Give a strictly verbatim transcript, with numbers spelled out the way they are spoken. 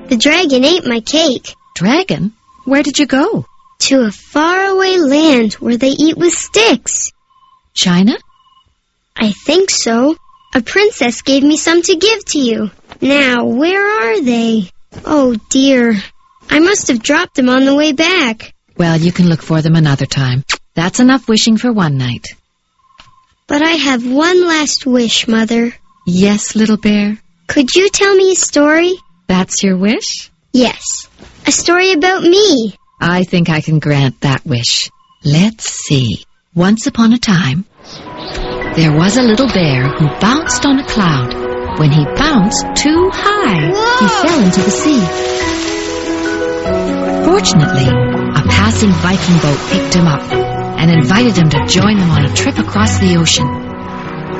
The dragon ate my cake. Dragon? Where did you go? To a faraway land where they eat with sticks. China? I think so. A princess gave me some to give to you. Now, where are they? Oh, dear. I must have dropped them on the way back. Well, you can look for them another time. That's enough wishing for one night. But I have one last wish, Mother. Yes, little bear? Could you tell me a story? That's your wish? Yes. A story about me. I think I can grant that wish. Let's see. Once upon a time, there was a little bear who bounced on a cloud. When he bounced too high, Whoa! he fell into the sea. Fortunately, a passing Viking boat picked him up and invited him to join them on a trip across the ocean.